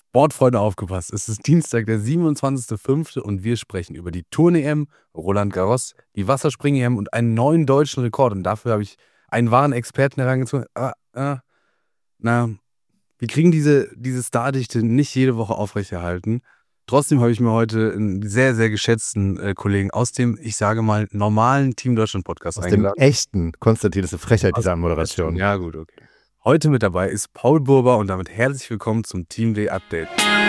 Sportfreunde, aufgepasst. Es ist Dienstag, der 27.05. und wir sprechen über die Turn-EM, Roland Garros, die Wasserspringen-EM und einen neuen deutschen Rekord. Und dafür habe ich einen wahren Experten herangezogen. Wir kriegen diese Stardichte nicht jede Woche aufrechterhalten. Trotzdem habe ich mir heute einen sehr, sehr geschätzten Kollegen aus dem, ich sage mal, normalen Team Deutschland-Podcast eingeladen. Aus dem echten, Konstantin, das ist eine Frechheit, diese Anmoderation. Ja, gut, okay. Heute mit dabei ist Paul Burber und damit herzlich willkommen zum Team Day Update.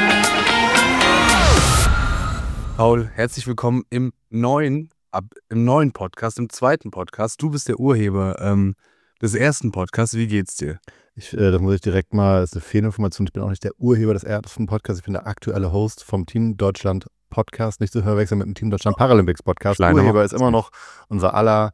Paul, herzlich willkommen im neuen Podcast, im zweiten Podcast. Du bist der Urheber des ersten Podcasts. Wie geht's dir? Das muss ich direkt mal, das ist eine Fehlinformation, ich bin auch nicht der Urheber des ersten Podcasts, ich bin der aktuelle Host vom Team Deutschland Podcast, nicht zu verwechseln mit dem Team Deutschland Paralympics Podcast. Urheber ist immer noch unser aller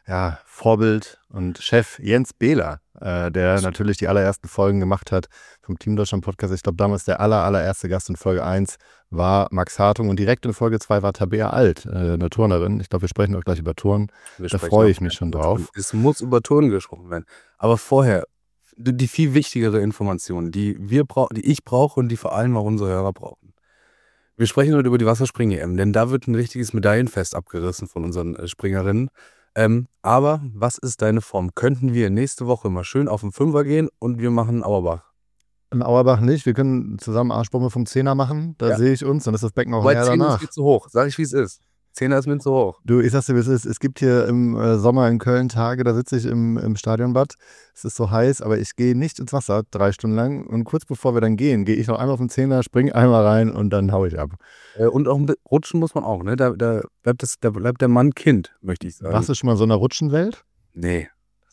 Vorbild und Chef Jens Behler, der natürlich die allerersten Folgen gemacht hat vom Team Deutschland Podcast. Ich glaube, damals der allererste Gast in Folge 1 war Max Hartung und direkt in Folge 2 war Tabea Alt, eine Turnerin. Ich glaube, wir sprechen auch gleich über Turnen. Da freue ich mich schon drauf. Es muss über Turnen gesprochen werden. Aber vorher, die viel wichtigere Information, die ich brauche und die vor allem auch unsere Hörer brauchen. Wir sprechen heute über die Wasserspringen-EM, denn da wird ein richtiges Medaillenfest abgerissen von unseren Springerinnen. Aber was ist deine Form? Könnten wir nächste Woche mal schön auf den Fünfer gehen und wir machen Auerbach? In Auerbach nicht, wir können zusammen Arschbombe vom Zehner machen, da sehe ich uns, dann ist das Becken auch näher danach. 10 ist zu hoch, sag ich wie es ist. 10er ist mir zu hoch. Du, ich sag's dir, wie es ist. Es gibt hier im Sommer in Köln Tage, da sitze ich im Stadionbad. Es ist so heiß, aber ich gehe nicht ins Wasser 3 Stunden lang. Und kurz bevor wir dann gehen, gehe ich noch einmal auf den Zehner, springe einmal rein und dann hau ich ab. Und auch rutschen muss man auch, ne? Da bleibt der Mann Kind, möchte ich sagen. Warst du schon mal in so einer Rutschenwelt? Nee.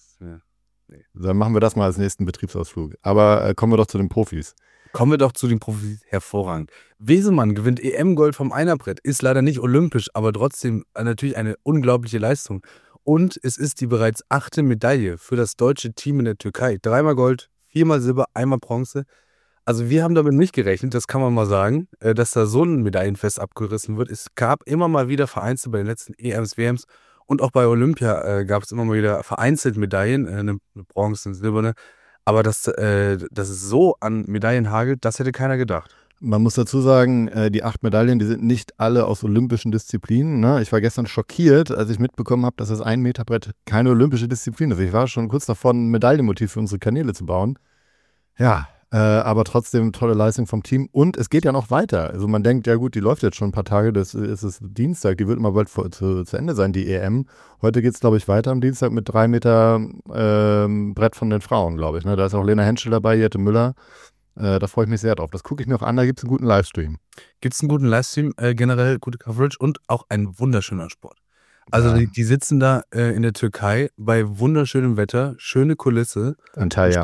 Nee. Dann machen wir das mal als nächsten Betriebsausflug. Aber kommen wir doch zu den Profis. Kommen wir doch zu den Profis, hervorragend. Wesemann gewinnt EM-Gold vom Einerbrett, ist leider nicht olympisch, aber trotzdem natürlich eine unglaubliche Leistung. Und es ist die bereits 8. Medaille für das deutsche Team in der Türkei. 3-mal Gold, 4-mal Silber, 1-mal Bronze. Also wir haben damit nicht gerechnet, das kann man mal sagen, dass da so ein Medaillenfest abgerissen wird. Es gab immer mal wieder vereinzelt bei den letzten EMs, WMs und auch bei Olympia gab es immer mal wieder vereinzelt Medaillen, eine Bronze, eine silberne. Aber dass es so an Medaillen hagelt, das hätte keiner gedacht. Man muss dazu sagen, die 8 Medaillen, die sind nicht alle aus olympischen Disziplinen. Ne? Ich war gestern schockiert, als ich mitbekommen habe, dass das 1-Meter-Brett keine olympische Disziplin ist. Ich war schon kurz davor, ein Medaillenmotiv für unsere Kanäle zu bauen. Ja, aber trotzdem tolle Leistung vom Team. Und es geht ja noch weiter. Also man denkt, ja gut, die läuft jetzt schon ein paar Tage, das ist Dienstag, die wird immer bald zu Ende sein, die EM. Heute geht es, glaube ich, weiter am Dienstag mit 3 Meter Brett von den Frauen, glaube ich. Ne? Da ist auch Lena Henschel dabei, Jette Müller. Da freue ich mich sehr drauf. Das gucke ich mir auch an, da gibt es einen guten Livestream. Gibt es einen guten Livestream, generell gute Coverage und auch ein wunderschöner Sport. Also die sitzen da in der Türkei bei wunderschönem Wetter, schöne Kulisse. Antalya.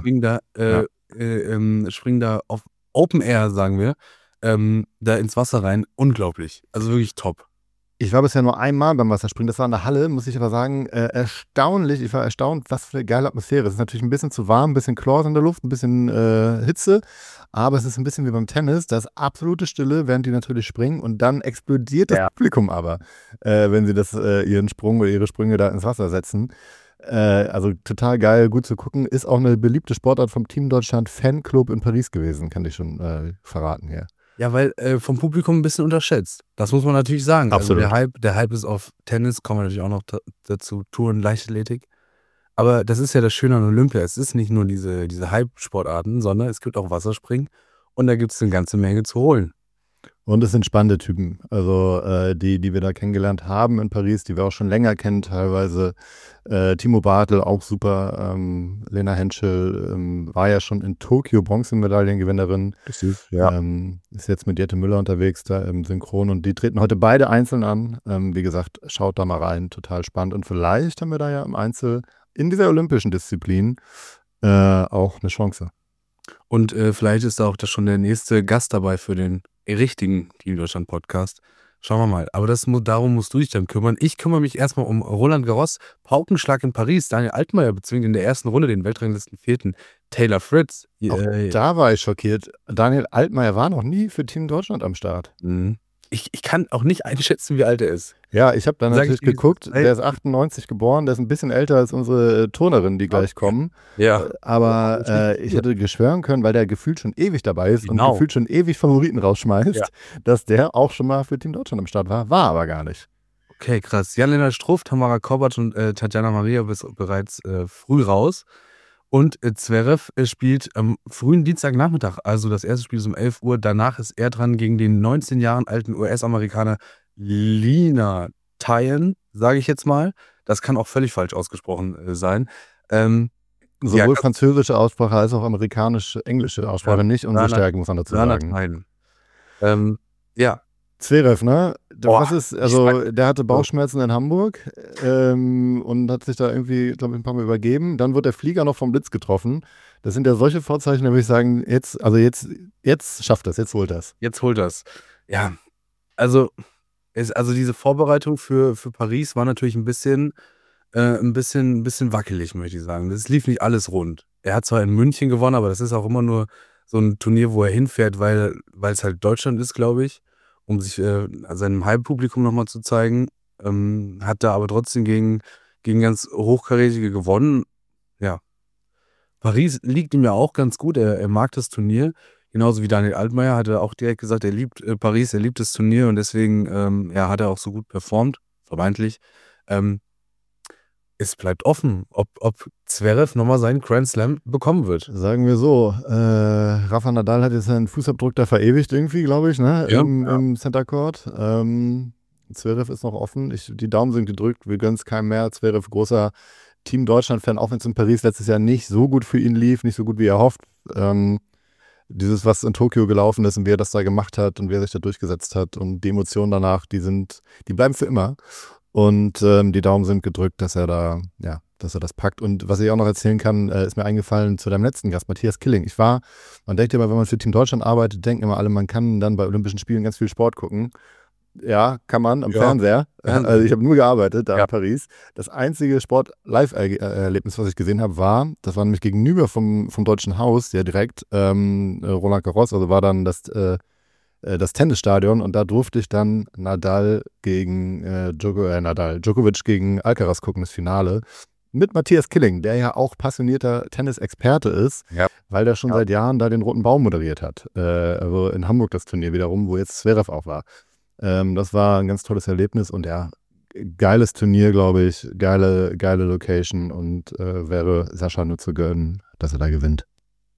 Springen da auf Open Air, sagen wir, da ins Wasser rein. Unglaublich. Also wirklich top. Ich war bisher nur einmal beim Wasserspringen, das war in der Halle, muss ich aber sagen, erstaunlich. Ich war erstaunt, was für eine geile Atmosphäre. Es ist natürlich ein bisschen zu warm, ein bisschen Chlor in der Luft, ein bisschen Hitze, aber es ist ein bisschen wie beim Tennis, da ist absolute Stille, während die natürlich springen und dann explodiert das Publikum aber, wenn sie ihren Sprung oder ihre Sprünge da ins Wasser setzen. Also total geil, gut zu gucken. Ist auch eine beliebte Sportart vom Team Deutschland Fanclub in Paris gewesen, kann ich schon verraten hier. Ja, weil vom Publikum ein bisschen unterschätzt. Das muss man natürlich sagen. Absolut. Also der Hype ist auf Tennis, kommen wir natürlich auch noch dazu, Touren, Leichtathletik. Aber das ist ja das Schöne an Olympia. Es ist nicht nur diese Hype-Sportarten, sondern es gibt auch Wasserspringen und da gibt es eine ganze Menge zu holen. Und es sind spannende Typen, also die wir da kennengelernt haben in Paris, die wir auch schon länger kennen teilweise. Timo Bartel, auch super. Lena Henschel war ja schon in Tokio Bronzemedaillengewinnerin. Ist jetzt mit Jette Müller unterwegs da im Synchron und die treten heute beide einzeln an. Wie gesagt, schaut da mal rein, total spannend. Und vielleicht haben wir da ja im Einzel in dieser olympischen Disziplin auch eine Chance. Und vielleicht ist da auch schon der nächste Gast dabei für den richtigen Team Deutschland Podcast. Schauen wir mal. Aber darum musst du dich dann kümmern. Ich kümmere mich erstmal um Roland Garros. Paukenschlag in Paris. Daniel Altmaier bezwingt in der ersten Runde den Weltranglisten-Vierten Taylor Fritz. Auch da war ich schockiert. Daniel Altmaier war noch nie für Team Deutschland am Start. ich kann auch nicht einschätzen, wie alt er ist. Ja, ich habe dann Sag ich natürlich dir, geguckt, der ist 98 geboren, der ist ein bisschen älter als unsere Turnerin, die gleich kommen. Ja. Aber ich hätte geschwören können, weil der gefühlt schon ewig dabei ist und Genau. gefühlt schon ewig Favoriten rausschmeißt, Ja. dass der auch schon mal für Team Deutschland am Start war aber gar nicht. Okay, krass. Jan-Lennart Struff, Tamara Kovac und Tatjana Maria bereits früh raus. Und Zverev spielt am frühen Dienstagnachmittag, also das erste Spiel ist um 11 Uhr. Danach ist er dran gegen den 19 Jahren alten US-Amerikaner Lina Tyen, sage ich jetzt mal. Das kann auch völlig falsch ausgesprochen sein. Sowohl französische Aussprache als auch amerikanisch-englische Aussprache nicht unsere Stärke, muss man dazu sagen. Ja. Zverev, ne? Was ist, also der hatte Bauchschmerzen in Hamburg und hat sich da irgendwie, glaube ich, ein paar Mal übergeben. Dann wird der Flieger noch vom Blitz getroffen. Das sind ja solche Vorzeichen, da würde ich sagen, jetzt schafft das, jetzt holt das. Jetzt holt das. Ja, also diese Vorbereitung für Paris war natürlich ein bisschen wackelig, möchte ich sagen. Das lief nicht alles rund. Er hat zwar in München gewonnen, aber das ist auch immer nur so ein Turnier, wo er hinfährt, weil es halt Deutschland ist, glaube ich, um sich seinem Heimpublikum nochmal zu zeigen. Hat da aber trotzdem gegen ganz Hochkarätige gewonnen. Ja. Paris liegt ihm ja auch ganz gut. Er mag das Turnier. Genauso wie Daniel Altmaier hat er auch direkt gesagt, er liebt Paris, er liebt das Turnier und deswegen hat er auch so gut performt, vermeintlich. Es bleibt offen, ob Zverev nochmal seinen Grand Slam bekommen wird. Sagen wir so, Rafa Nadal hat jetzt seinen Fußabdruck da verewigt irgendwie, glaube ich, ne? Ja, Im Center Court. Zverev ist noch offen. Die Daumen sind gedrückt, wir gönnen es keinem mehr. Zverev, großer Team Deutschland-Fan, auch wenn es in Paris letztes Jahr nicht so gut für ihn lief, nicht so gut wie er hofft. Dieses, was in Tokio gelaufen ist und wie er das da gemacht hat und wie er sich da durchgesetzt hat und die Emotionen danach, die bleiben für immer. Und die Daumen sind gedrückt, dass er das packt. Und was ich auch noch erzählen kann, ist mir eingefallen zu deinem letzten Gast, Matthias Killing. Man denkt immer, wenn man für Team Deutschland arbeitet, denken immer alle, man kann dann bei Olympischen Spielen ganz viel Sport gucken. Ja, kann man am Fernseher. Also ich habe nur gearbeitet da in Paris. Das einzige Sport-Live-Erlebnis, was ich gesehen habe, das war nämlich gegenüber vom Deutschen Haus, ja direkt, Roland Garros, also war dann das Tennisstadion und da durfte ich dann Djokovic gegen Alcaraz gucken, das Finale. Mit Matthias Killing, der ja auch passionierter Tennisexperte ist, weil der schon seit Jahren da den Roten Baum moderiert hat. Also in Hamburg das Turnier wiederum, wo jetzt Zverev auch war. Das war ein ganz tolles Erlebnis und geiles Turnier, glaube ich, geile Location und wäre Sascha nur zu gönnen, dass er da gewinnt.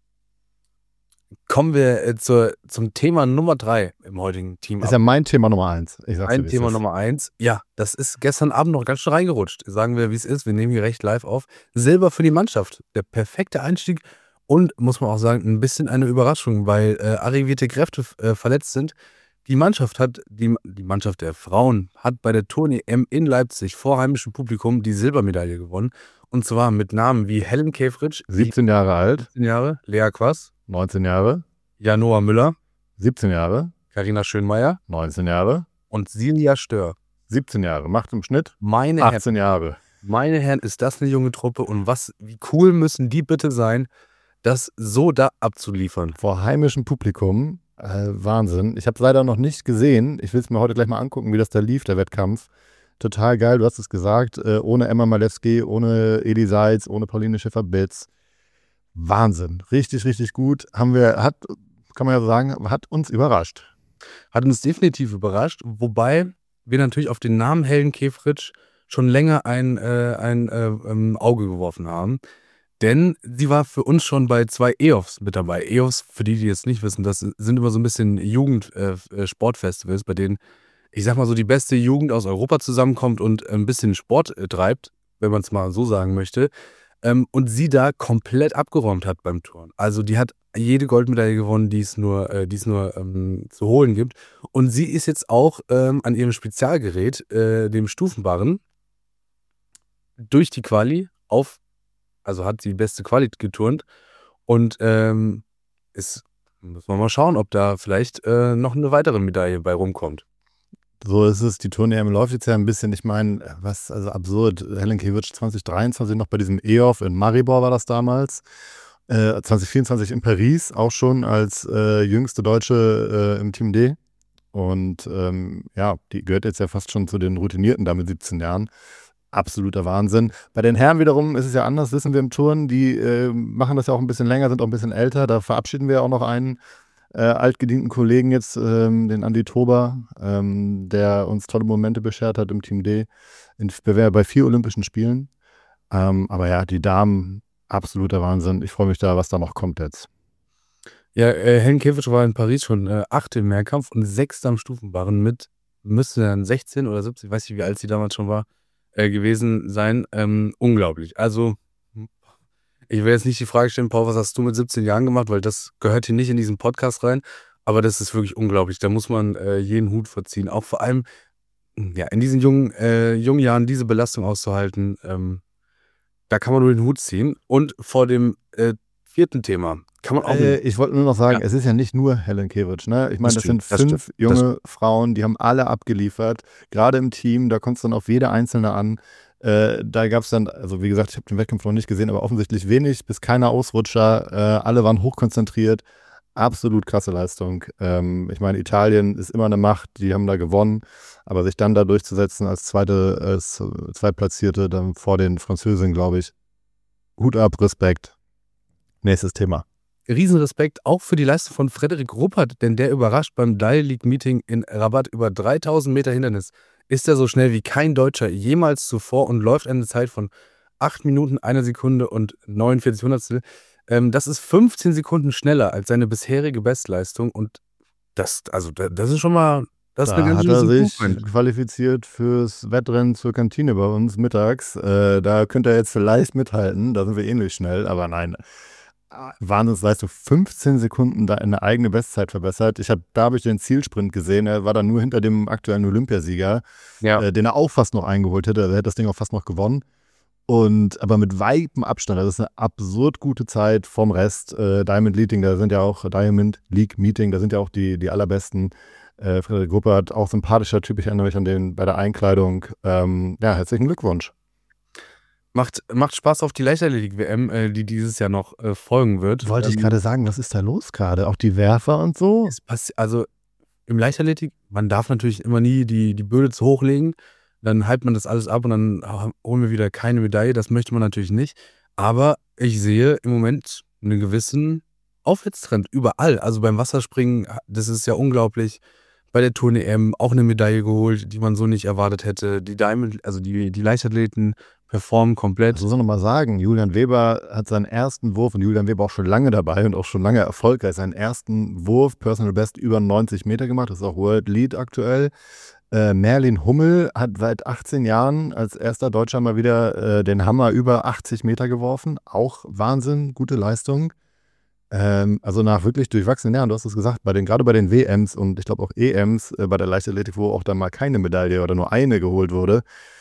Kommen wir zum Thema Nummer 3 im heutigen Team. Ist ja mein Thema Nummer 1. Mein Thema Nummer 1. Ja, das ist gestern Abend noch ganz schön reingerutscht. Sagen wir, wie es ist. Wir nehmen hier recht live auf. Silber für die Mannschaft. Der perfekte Einstieg und, muss man auch sagen, ein bisschen eine Überraschung, weil arrivierte Kräfte verletzt sind. Die Mannschaft der Frauen hat bei der Turn-EM in Leipzig vor heimischem Publikum die Silbermedaille gewonnen. Und zwar mit Namen wie Helen Kefric, 17 Jahre alt. 17 Jahre, Lea Quass, 19 Jahre. Janoa Müller, 17 Jahre. Carina Schönmeier, 19 Jahre. Und Silja Stör, 17 Jahre. Macht im Schnitt 18 Jahre. Meine Herren, ist das eine junge Truppe und wie cool müssen die bitte sein, das so da abzuliefern. Vor heimischem Publikum, Wahnsinn. Ich habe es leider noch nicht gesehen. Ich will es mir heute gleich mal angucken, wie das da lief, der Wettkampf. Total geil, du hast es gesagt, ohne Emma Malewski, ohne Eli Seitz, ohne Pauline Schäfer-Bitz. Wahnsinn, richtig, richtig gut. Kann man ja sagen, hat uns überrascht. Hat uns definitiv überrascht, wobei wir natürlich auf den Namen Helen Kefric schon länger ein Auge geworfen haben. Denn sie war für uns schon bei 2 EOFs mit dabei. EOFs, für die jetzt nicht wissen, das sind immer so ein bisschen Jugend-Sportfestivals, bei denen, ich sag mal so, die beste Jugend aus Europa zusammenkommt und ein bisschen Sport treibt, wenn man es mal so sagen möchte. Und sie da komplett abgeräumt hat beim Turnen. Also die hat jede Goldmedaille gewonnen, die es nur zu holen gibt. Und sie ist jetzt auch an ihrem Spezialgerät, dem Stufenbarren, durch die Quali hat sie die beste Quali geturnt. Und müssen wir mal schauen, ob da vielleicht noch eine weitere Medaille bei rumkommt. So ist es, die Turn-EM läuft jetzt ja ein bisschen, ich meine, also absurd, Helen Kefric 2023 noch bei diesem EOF in Maribor war das damals, 2024 in Paris, auch schon als jüngste Deutsche im Team D Und die gehört jetzt ja fast schon zu den Routinierten da mit 17 Jahren. Absoluter Wahnsinn. Bei den Herren wiederum ist es ja anders, wissen wir im Turnen. Die machen das ja auch ein bisschen länger, sind auch ein bisschen älter. Da verabschieden wir auch noch einen altgedienten Kollegen jetzt, den Andi Tober, der uns tolle Momente beschert hat im Team D. Bei 4 Olympischen Spielen. Aber ja, die Damen, absoluter Wahnsinn. Ich freue mich da, was da noch kommt jetzt. Ja, Henkiewicz war in Paris schon 8 im Mehrkampf und 6 am Stufenbarren mit, müsste dann 16 oder 17, ich weiß nicht, wie alt sie damals schon war, gewesen sein. Unglaublich. Also, ich will jetzt nicht die Frage stellen, Paul, was hast du mit 17 Jahren gemacht, weil das gehört hier nicht in diesen Podcast rein, aber das ist wirklich unglaublich. Da muss man jeden Hut vorziehen. Auch vor allem, ja, in diesen jungen Jahren diese Belastung auszuhalten, da kann man nur den Hut ziehen. Und vor dem 4. Thema kann man auch. Ich wollte nur noch sagen, es ist ja nicht nur Helen Kiewicz, ne? Ich meine, das sind 5 junge Frauen, die haben alle abgeliefert, gerade im Team, da kommt es dann auf jede Einzelne an. Da gab es dann, also wie gesagt, ich habe den Wettkampf noch nicht gesehen, aber offensichtlich wenig bis keine Ausrutscher, alle waren hochkonzentriert, absolut krasse Leistung. Ich meine, Italien ist immer eine Macht, die haben da gewonnen, aber sich dann da durchzusetzen als Zweitplatzierte dann vor den Französinnen, glaube ich, Hut ab, Respekt. Nächstes Thema. Riesenrespekt auch für die Leistung von Frederik Ruppert, denn der überrascht beim Dial League Meeting in Rabat über 3000 Meter Hindernis. Ist er so schnell wie kein Deutscher jemals zuvor und läuft eine Zeit von 8 Minuten, 1 Sekunde und 49 Hundertstel. Das ist 15 Sekunden schneller als seine bisherige Bestleistung und das ist schon mal, das ist eine ganz Da hat er sich Improvement. qualifiziert fürs Wettrennen zur Kantine bei uns mittags. Da könnte er jetzt vielleicht mithalten, da sind wir ähnlich schnell, aber nein. Wahnsinnsleistung, 15 Sekunden da eine eigene Bestzeit verbessert. Da habe ich den Zielsprint gesehen, er war dann nur hinter dem aktuellen Olympiasieger, den er auch fast noch eingeholt hätte, er hätte das Ding auch fast noch gewonnen. Aber mit weitem Abstand, das ist eine absurd gute Zeit vom Rest. Diamond League Meeting, da sind ja auch die allerbesten. Frederik Ruppert, auch sympathischer Typ, ich erinnere mich an den bei der Einkleidung. Herzlichen Glückwunsch. Macht Spaß auf die Leichtathletik-WM, die dieses Jahr noch folgen wird. Wollte ich gerade sagen, was ist da los gerade? Auch die Werfer und so? Also im Leichtathletik, man darf natürlich immer nie die Böde zu hoch legen, dann hypt man das alles ab und dann holen wir wieder keine Medaille, das möchte man natürlich nicht. Aber ich sehe im Moment einen gewissen Aufwärtstrend überall. Also beim Wasserspringen, das ist ja unglaublich. Bei der Turn-EM auch eine Medaille geholt, die man so nicht erwartet hätte. Die Diamond, also die Leichtathleten performen komplett. Das muss man nochmal sagen, Julian Weber hat seinen ersten Wurf, und Julian Weber auch schon lange dabei und auch schon lange erfolgreich, seinen ersten Wurf, Personal Best, über 90 Meter gemacht, das ist auch World Lead aktuell. Merlin Hummel hat seit 18 Jahren als erster Deutscher mal wieder den Hammer über 80 Meter geworfen, auch Wahnsinn, gute Leistung. Also nach wirklich durchwachsenen Jahren, du hast es gesagt, gerade bei den WMs und ich glaube auch EMs bei der Leichtathletik, wo auch dann mal keine Medaille oder nur eine geholt wurde,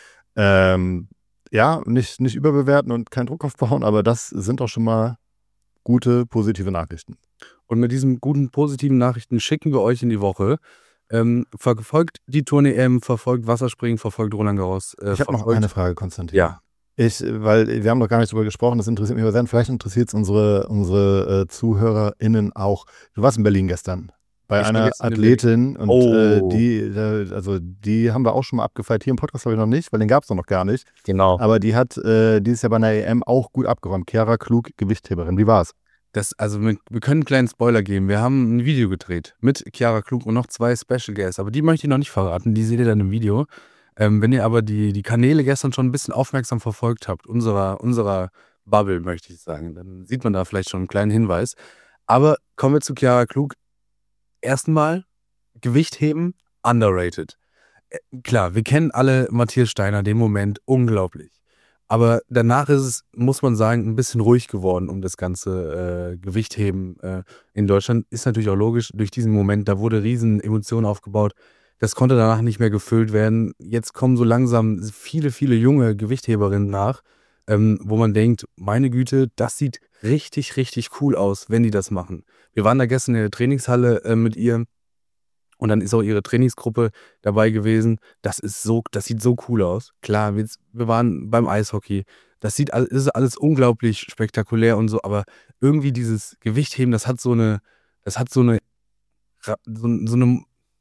nicht überbewerten und keinen Druck aufbauen, aber das sind doch schon mal gute, positive Nachrichten. Und mit diesen guten, positiven Nachrichten schicken wir euch in die Woche. Verfolgt die Turn-EM, verfolgt Wasserspringen, verfolgt Roland Garros. Ich habe noch eine Frage, Konstantin. Ja. Weil wir haben noch gar nicht drüber gesprochen, das interessiert mich aber sehr. Vielleicht interessiert es unsere ZuhörerInnen auch. Du warst in Berlin gestern bei einer Athletin und die haben wir auch schon mal abgefeiert. Hier im Podcast habe ich noch nicht, weil den gab es noch gar nicht. Genau. Aber die hat dieses Jahr bei einer EM auch gut abgeräumt. Chiara Klug, Gewichtheberin. Wie war's? Wir können einen kleinen Spoiler geben. Wir haben ein Video gedreht mit Chiara Klug und noch 2 Special Guests, aber die möchte ich noch nicht verraten, die seht ihr dann im Video. Wenn ihr aber die Kanäle gestern schon ein bisschen aufmerksam verfolgt habt, unserer Bubble, möchte ich sagen, dann sieht man da vielleicht schon einen kleinen Hinweis. Aber kommen wir zu Chiara Klug. Erstmal, Gewichtheben, underrated. Klar, wir kennen alle Matthias Steiner, den Moment, unglaublich. Aber danach ist es, muss man sagen, ein bisschen ruhig geworden um das ganze Gewichtheben in Deutschland. Ist natürlich auch logisch, durch diesen Moment, da wurde riesen Emotionen aufgebaut. Das konnte danach nicht mehr gefüllt werden. Jetzt kommen so langsam viele, viele junge Gewichtheberinnen nach, wo man denkt, meine Güte, das sieht richtig, richtig cool aus, wenn die das machen. Wir waren da gestern in der Trainingshalle mit ihr und dann ist auch ihre Trainingsgruppe dabei gewesen. Das sieht so cool aus. Klar, wir waren beim Eishockey. Das ist alles unglaublich spektakulär und so, aber irgendwie dieses Gewichtheben, das hat so eine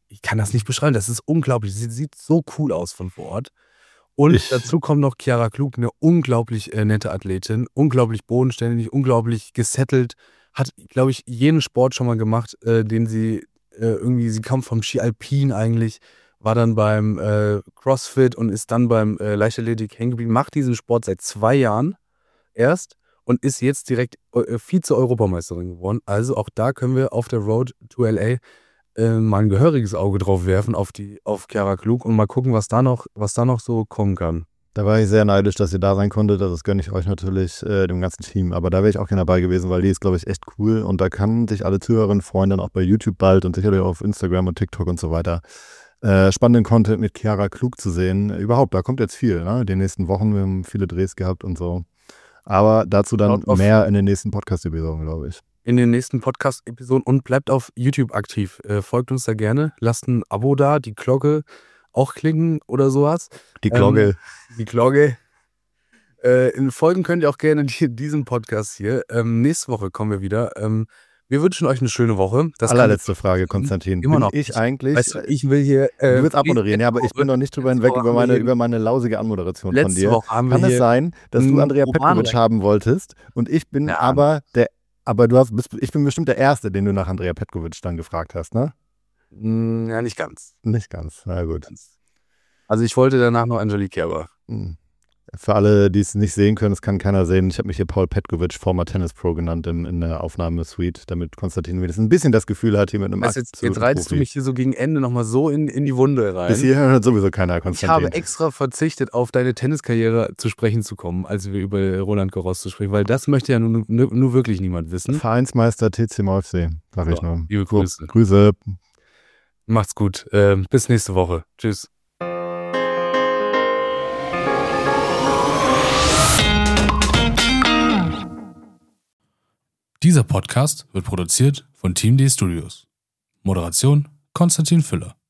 ich kann das nicht beschreiben, das ist unglaublich. Sie sieht so cool aus von vor Ort. Und dazu kommt noch Chiara Klug, eine unglaublich nette Athletin, unglaublich bodenständig, unglaublich gesettelt, hat, glaube ich, jeden Sport schon mal gemacht, den sie sie kam vom Ski Alpin eigentlich, war dann beim CrossFit und ist dann beim Leichtathletik hängen geblieben, macht diesen Sport seit 2 Jahren erst und ist jetzt direkt Vize-Europameisterin geworden. Also auch da können wir auf der Road to LA mal ein gehöriges Auge drauf werfen auf Chiara Klug und mal gucken, was da noch so kommen kann. Da war ich sehr neidisch, dass ihr da sein konntet. Das gönne ich euch natürlich, dem ganzen Team. Aber da wäre ich auch gerne dabei gewesen, weil die ist, glaube ich, echt cool. Und da kann sich alle Zuhörerinnen freuen, dann auch bei YouTube bald und sicherlich auch auf Instagram und TikTok und so weiter, spannenden Content mit Chiara Klug zu sehen. Überhaupt, da kommt jetzt viel, ne? Die nächsten Wochen, wir haben viele Drehs gehabt und so. Aber dazu dann mehr in den nächsten Podcast-Episoden, glaube ich. In den nächsten Podcast-Episoden und bleibt auf YouTube aktiv. Folgt uns da gerne, lasst ein Abo da, die Glocke auch klicken oder sowas. Die Glocke. Die Glocke. Folgen könnt ihr auch gerne diesem Podcast hier. Nächste Woche kommen wir wieder. Wir wünschen euch eine schöne Woche. Allerletzte Frage, Konstantin. Immer noch. Ich eigentlich. Weißt du, ich will hier. Du willst abmoderieren, ja, aber ich bin noch nicht drüber hinweg über meine lausige Anmoderation von dir. Kann es sein, dass du Andrea Petkovic haben wolltest und ich bin ich bin bestimmt der Erste, den du nach Andrea Petkovic dann gefragt hast, ne? Ja, nicht ganz. Nicht ganz, na gut. Also ich wollte danach noch Angelique Kerber. Für alle, die es nicht sehen können, das kann keiner sehen. Ich habe mich hier Paul Petkovic, former Tennis Pro genannt in der Aufnahmesuite, damit Konstantin wenigstens ein bisschen das Gefühl hat, hier mit einem Jetzt reizt du mich hier so gegen Ende nochmal so in die Wunde rein. Bis hierher hört sowieso keiner, Konstantin. Ich habe extra verzichtet, auf deine Tenniskarriere zu sprechen zu kommen, als wir über Roland Garros zu sprechen, weil das möchte ja nur wirklich niemand wissen. Vereinsmeister TC Maulfsee, sag ich nur. Liebe Grüße. Grüße. Macht's gut. Bis nächste Woche. Tschüss. Dieser Podcast wird produziert von Team D Studios. Moderation Konstantin Füller.